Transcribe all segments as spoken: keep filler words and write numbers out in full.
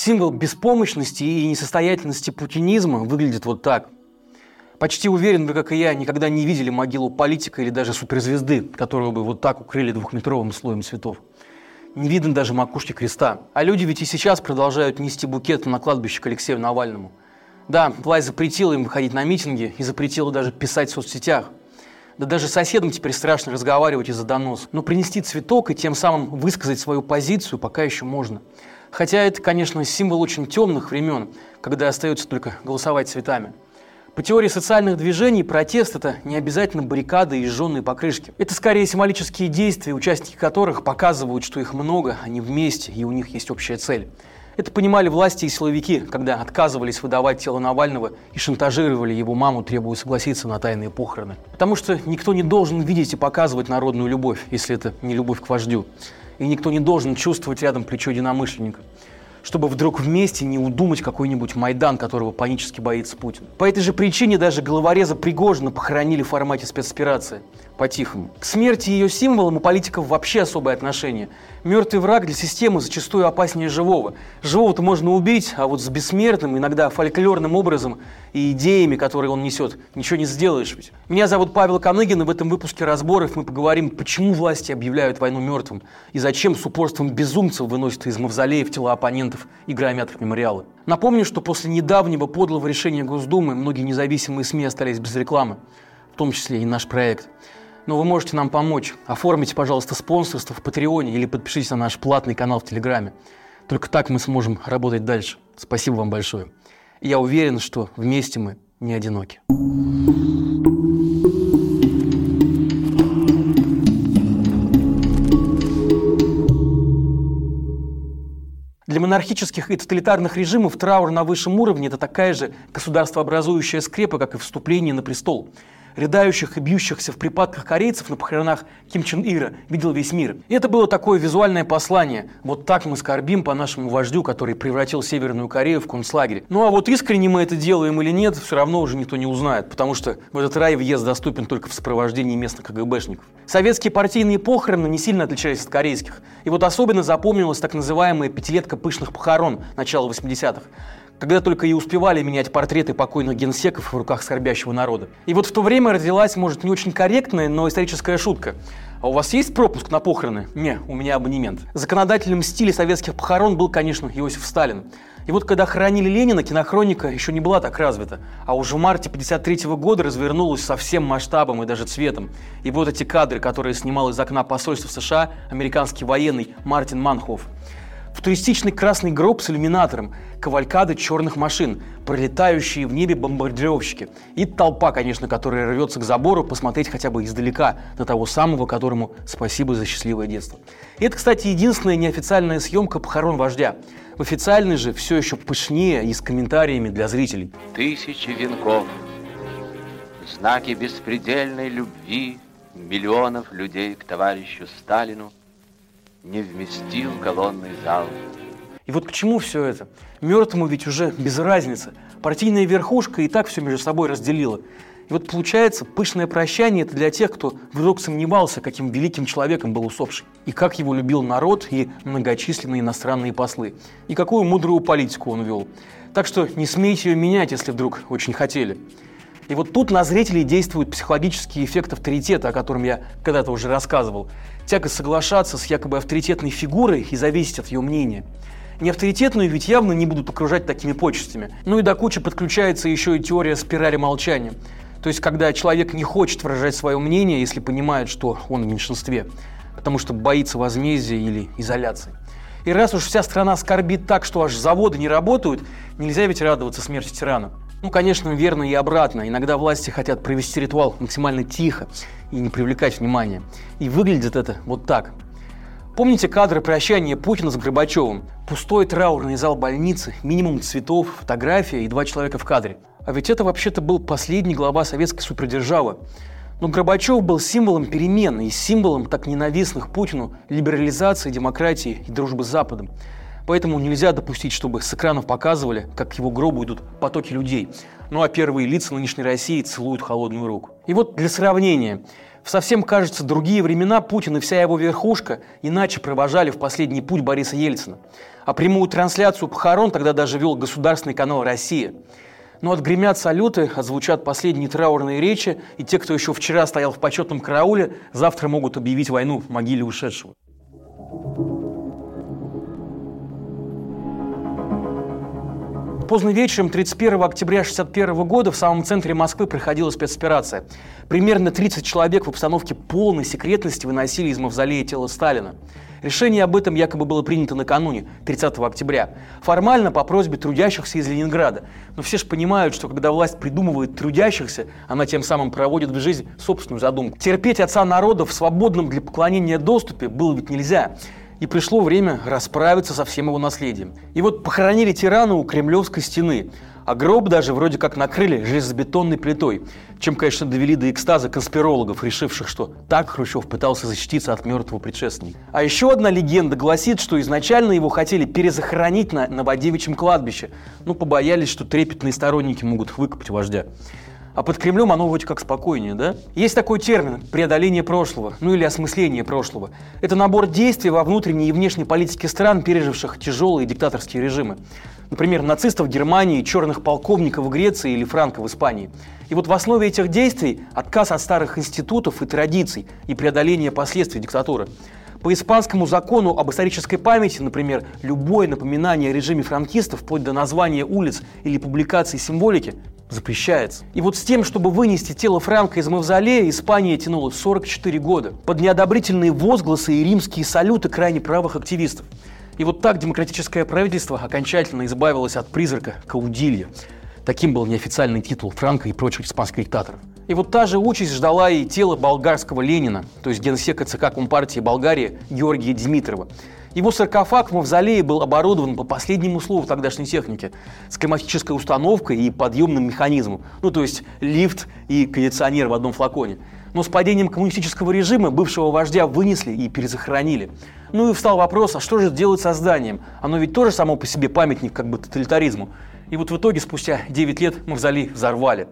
Символ беспомощности и несостоятельности путинизма выглядит вот так. Почти уверен, вы, как и я, никогда не видели могилу политика или даже суперзвезды, которую бы вот так укрыли двухметровым слоем цветов. Не видно даже макушки креста. А люди ведь и сейчас продолжают нести букеты на кладбище к Алексею Навальному. Да, власть запретила им выходить на митинги и запретила даже писать в соцсетях. Да даже соседям теперь страшно разговаривать из-за доноса. Но принести цветок и тем самым высказать свою позицию пока еще можно. Хотя это, конечно, символ очень темных времен, когда остается только голосовать цветами. По теории социальных движений протест – это не обязательно баррикады и сжженные покрышки. Это скорее символические действия, участники которых показывают, что их много, они вместе, и у них есть общая цель. Это понимали власти и силовики, когда отказывались выдавать тело Навального и шантажировали его маму, требуя согласиться на тайные похороны. Потому что никто не должен видеть и показывать народную любовь, если это не любовь к вождю. И никто не должен чувствовать рядом плечо единомышленника, чтобы вдруг вместе не удумать какой-нибудь Майдан, которого панически боится Путин. По этой же причине даже головореза Пригожина похоронили в формате спецоперации. По-тихому. К смерти и ее символам у политиков вообще особое отношение. Мертвый враг для системы зачастую опаснее живого. Живого-то можно убить, а вот с бессмертным, иногда фольклорным образом и идеями, которые он несет, ничего не сделаешь ведь. Меня зовут Павел Коныгин, и в этом выпуске разборов мы поговорим, почему власти объявляют войну мертвым и зачем с упорством безумцев выносят из мавзолеев тела оппонентов и громят их мемориалы. Напомню, что после недавнего подлого решения Госдумы многие независимые СМИ остались без рекламы, в том числе и наш проект. Но вы можете нам помочь. Оформите, пожалуйста, спонсорство в Патреоне или подпишитесь на наш платный канал в Телеграме. Только так мы сможем работать дальше. Спасибо вам большое. И я уверен, что вместе мы не одиноки. Для монархических и тоталитарных режимов траур на высшем уровне – это такая же государствообразующая скрепа, как и вступление на престол. Рыдающих и бьющихся в припадках корейцев на похоронах Ким Чен Ира видел весь мир. И это было такое визуальное послание. Вот так мы скорбим по нашему вождю, который превратил Северную Корею в концлагерь. Ну а вот искренне мы это делаем или нет, все равно уже никто не узнает, потому что в этот рай въезд доступен только в сопровождении местных КГБшников. Советские партийные похороны не сильно отличались от корейских. И вот особенно запомнилась так называемая пятилетка пышных похорон начала восьмидесятых. Когда только и успевали менять портреты покойных генсеков в руках скорбящего народа. И вот в то время родилась, может, не очень корректная, но историческая шутка. А у вас есть пропуск на похороны? Не, у меня абонемент. Законодателем стиля советских похорон был, конечно, Иосиф Сталин. И вот когда хоронили Ленина, кинохроника еще не была так развита. А уже в марте пятьдесят третьего года развернулась со всем масштабом и даже цветом. И вот эти кадры, которые снимал из окна посольства США американский военный Мартин Манхоф. Футуристичный красный гроб с иллюминатором, кавалькады черных машин, пролетающие в небе бомбардировщики и толпа, конечно, которая рвется к забору посмотреть хотя бы издалека на того самого, которому спасибо за счастливое детство. И это, кстати, единственная неофициальная съемка похорон вождя. В официальной же все еще пышнее и с комментариями для зрителей. Тысячи венков, знаки беспредельной любви миллионов людей к товарищу Сталину не вместил колонный зал. И вот к чему все это? Мертвому ведь уже без разницы. Партийная верхушка и так все между собой разделила. И вот получается, пышное прощание – это для тех, кто вдруг сомневался, каким великим человеком был усопший. И как его любил народ и многочисленные иностранные послы. И какую мудрую политику он вел. Так что не смейте ее менять, если вдруг очень хотели. И вот тут на зрителей действует психологический эффект авторитета, о котором я когда-то уже рассказывал. Тяга соглашаться с якобы авторитетной фигурой и зависеть от ее мнения. Неавторитетную ведь явно не будут окружать такими почестями. Ну и до кучи подключается еще и теория спирали молчания. То есть, когда человек не хочет выражать свое мнение, если понимает, что он в меньшинстве, потому что боится возмездия или изоляции. И раз уж вся страна скорбит так, что аж заводы не работают, нельзя ведь радоваться смерти тирана. Ну, конечно, верно и обратно. Иногда власти хотят провести ритуал максимально тихо и не привлекать внимания. И выглядит это вот так. Помните кадры прощания Путина с Горбачевым? Пустой траурный зал больницы, минимум цветов, фотография и два человека в кадре. А ведь это вообще-то был последний глава советской супердержавы. Но Горбачев был символом перемен и символом так ненавистных Путину либерализации, демократии и дружбы с Западом. Поэтому нельзя допустить, чтобы с экранов показывали, как к его гробу идут потоки людей. Ну а первые лица нынешней России целуют холодную руку. И вот для сравнения. В совсем, кажется, другие времена Путин и вся его верхушка иначе провожали в последний путь Бориса Ельцина. А прямую трансляцию похорон тогда даже вел государственный канал «Россия». Но отгремят салюты, отзвучат последние траурные речи, и те, кто еще вчера стоял в почетном карауле, завтра могут объявить войну в могиле ушедшего. Поздно вечером тридцать первого октября шестьдесят первого года в самом центре Москвы проходила спецоперация. Примерно тридцать человек в обстановке полной секретности выносили из мавзолея тело Сталина. Решение об этом якобы было принято накануне, тридцатого октября. Формально по просьбе трудящихся из Ленинграда. Но все же понимают, что когда власть придумывает трудящихся, она тем самым проводит в жизнь собственную задумку. Терпеть отца народа в свободном для поклонения доступе было ведь нельзя. И пришло время расправиться со всем его наследием. И вот похоронили тирана у Кремлевской стены, а гроб даже вроде как накрыли железобетонной плитой, чем, конечно, довели до экстаза конспирологов, решивших, что так Хрущев пытался защититься от мертвого предшественника. А еще одна легенда гласит, что изначально его хотели перезахоронить на Новодевичьем кладбище, но побоялись, что трепетные сторонники могут выкопать вождя. А под Кремлем оно вроде как спокойнее, да? Есть такой термин – преодоление прошлого, ну или осмысление прошлого. Это набор действий во внутренней и внешней политике стран, переживших тяжелые диктаторские режимы. Например, нацистов в Германии, черных полковников в Греции или Франко в Испании. И вот в основе этих действий отказ от старых институтов и традиций и преодоление последствий диктатуры. По испанскому закону об исторической памяти, например, любое напоминание о режиме франкистов, вплоть до названия улиц или публикации символики, запрещается. И вот с тем, чтобы вынести тело Франко из мавзолея, Испания тянула сорок четыре года. Под неодобрительные возгласы и римские салюты крайне правых активистов. И вот так демократическое правительство окончательно избавилось от призрака Каудильо. Таким был неофициальный титул Франко и прочих испанских диктаторов. И вот та же участь ждала и тело болгарского Ленина, то есть генсека ЦК Компартии Болгарии Георгия Димитрова. Его саркофаг в мавзолее был оборудован по последнему слову тогдашней техники, с климатической установкой и подъемным механизмом, ну то есть лифт и кондиционер в одном флаконе. Но с падением коммунистического режима бывшего вождя вынесли и перезахоронили. Ну и встал вопрос, а что же делать со зданием? Оно ведь тоже само по себе памятник как бы тоталитаризму. И вот в итоге спустя девять лет мавзолей взорвали.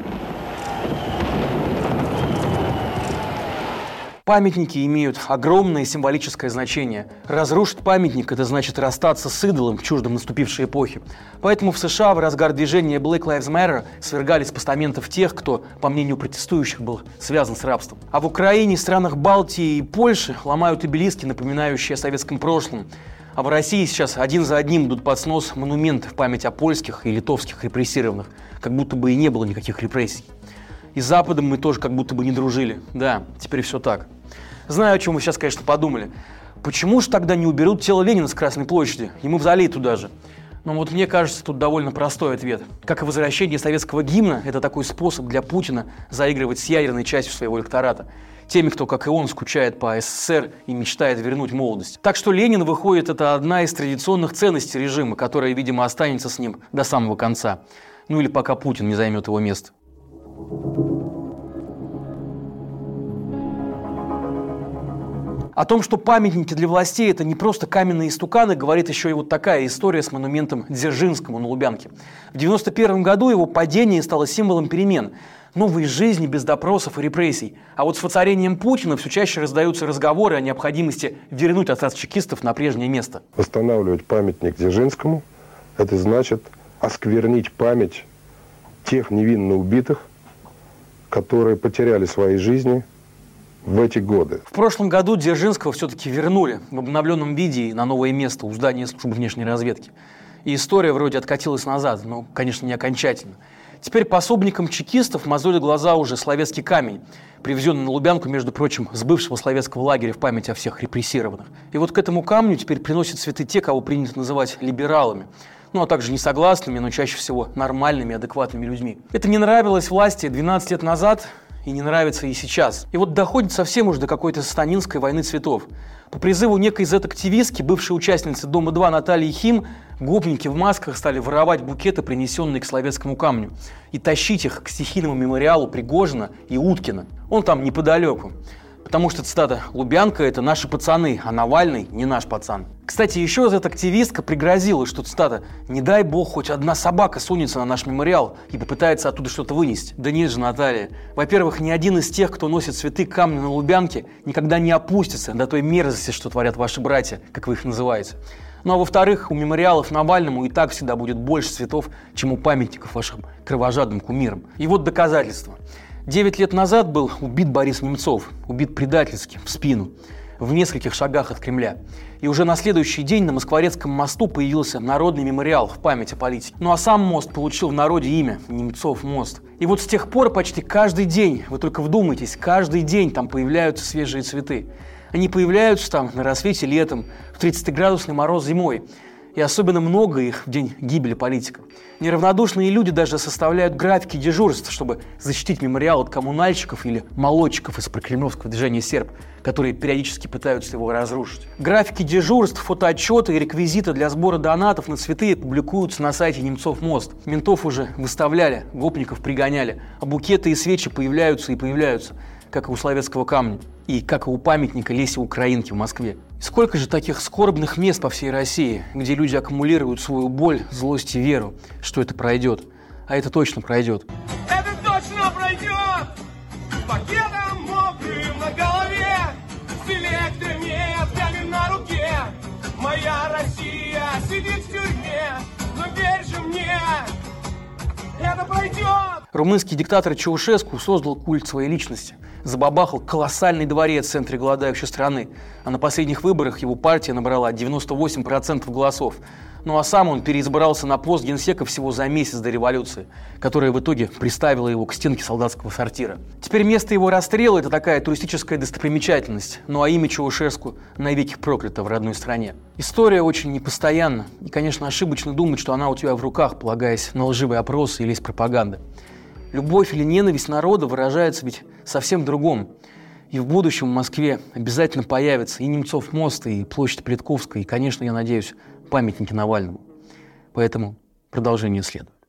Памятники имеют огромное символическое значение. Разрушить памятник – это значит расстаться с идолом в чуждом наступившей эпохе. Поэтому в США в разгар движения Black Lives Matter свергали с постаментов тех, кто, по мнению протестующих, был связан с рабством. А в Украине, странах Балтии и Польши ломают обелиски, напоминающие о советском прошлом. А в России сейчас один за одним идут под снос монументы в память о польских и литовских репрессированных, как будто бы и не было никаких репрессий. И с Западом мы тоже как будто бы не дружили. Да, теперь все так. Знаю, о чем вы сейчас, конечно, подумали. Почему же тогда не уберут тело Ленина с Красной площади? И мавзолей туда же. Но вот мне кажется, тут довольно простой ответ. Как и возвращение советского гимна, это такой способ для Путина заигрывать с ядерной частью своего электората. Теми, кто, как и он, скучает по СССР и мечтает вернуть молодость. Так что Ленин, выходит, это одна из традиционных ценностей режима, которая, видимо, останется с ним до самого конца. Ну или пока Путин не займет его место. О том, что памятники для властей – это не просто каменные истуканы, говорит еще и вот такая история с монументом Дзержинскому на Лубянке. В девяносто первом году его падение стало символом перемен, новой жизни без допросов и репрессий. А вот с воцарением Путина все чаще раздаются разговоры о необходимости вернуть отряд чекистов на прежнее место. Восстанавливать памятник Дзержинскому – это значит осквернить память тех невинно убитых, которые потеряли свои жизни в эти годы. В прошлом году Дзержинского все-таки вернули в обновленном виде и на новое место у здания службы внешней разведки. И история вроде откатилась назад, но, конечно, не окончательно. Теперь пособникам чекистов мозолит глаза уже Соловецкий камень, привезенный на Лубянку, между прочим, с бывшего Соловецкого лагеря в память о всех репрессированных. И вот к этому камню теперь приносят цветы те, кого принято называть либералами. Ну, а также несогласными, но чаще всего нормальными, адекватными людьми. Это не нравилось власти двенадцать лет назад и не нравится и сейчас. И вот доходит совсем уж до какой-то сатанинской войны цветов. По призыву некой зет-активистки, бывшей участницы Дома-два Натальи Хим, гопники в масках стали воровать букеты, принесенные к Соловецкому камню, и тащить их к стихийному мемориалу Пригожина и Уткина. Он там неподалеку. Потому что, цитата, «Лубянка – это наши пацаны, а Навальный – не наш пацан». Кстати, еще эта активистка пригрозила, что, цитата, «Не дай бог, хоть одна собака сунется на наш мемориал и попытается оттуда что-то вынести». Да нет же, Наталья. Во-первых, ни один из тех, кто носит цветы к камню на Лубянке, никогда не опустится до той мерзости, что творят ваши братья, как вы их называете. Ну а во-вторых, у мемориалов Навальному и так всегда будет больше цветов, чем у памятников вашим кровожадным кумирам. И вот доказательства. Девять лет назад был убит Борис Немцов, убит предательски, в спину, в нескольких шагах от Кремля. И уже на следующий день на Москворецком мосту появился народный мемориал в память о политике. Ну а сам мост получил в народе имя – Немцов мост. И вот с тех пор почти каждый день, вы только вдумайтесь, каждый день там появляются свежие цветы. Они появляются там на рассвете летом, в тридцатиградусный мороз зимой. И особенно много их в день гибели политиков. Неравнодушные люди даже составляют графики дежурств, чтобы защитить мемориал от коммунальщиков или молодчиков из прокремлевского движения «Серб», которые периодически пытаются его разрушить. Графики дежурств, фотоотчеты и реквизиты для сбора донатов на цветы публикуются на сайте Немцов мост. Ментов уже выставляли, гопников пригоняли, а букеты и свечи появляются и появляются, как и у Соловецкого камня, и как и у памятника Лесе Украинке в Москве. И сколько же таких скорбных мест по всей России, где люди аккумулируют свою боль, злость и веру, что это пройдет. А это точно пройдет. Это точно пройдет! С пакетом мокрым на голове, с электрометками на руке. Моя Россия сидит в тюрьме, но верь же мне, это пройдет! Румынский диктатор Чаушеску создал культ своей личности. Забабахал колоссальный дворец в центре голодающей страны, а на последних выборах его партия набрала девяносто восемь процентов голосов. Ну а сам он переизбрался на пост генсека всего за месяц до революции, которая в итоге приставила его к стенке солдатского сортира. Теперь место его расстрела – это такая туристическая достопримечательность, ну а имя Чаушеску навеки проклято в родной стране. История очень непостоянна, и, конечно, ошибочно думать, что она у тебя в руках, полагаясь на лживые опросы или есть пропаганда. Любовь или ненависть народа выражается ведь совсем в другом. И в будущем в Москве обязательно появится и Немцов мост, и площадь Предковская, и, конечно, я надеюсь, памятники Навальному. Поэтому продолжение следует.